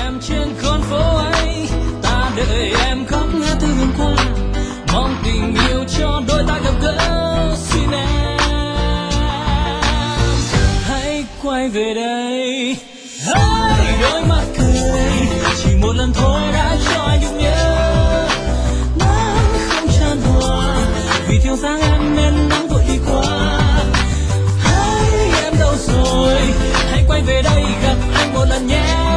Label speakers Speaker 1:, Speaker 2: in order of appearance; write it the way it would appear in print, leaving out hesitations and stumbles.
Speaker 1: em trên con phố ấy, ta đợi em khóc nghe từ hôm qua, mong tình yêu cho đôi ta gặp gỡ. Xin em hãy quay về đây. Hãy đôi mắt cười chỉ một lần thôi đã cho anh được nhớ. Nắng không tràn hòa vì thiếu dáng em nên nắng vội đi qua. Hãy em đâu rồi, hãy quay về đây gặp anh một lần nhé.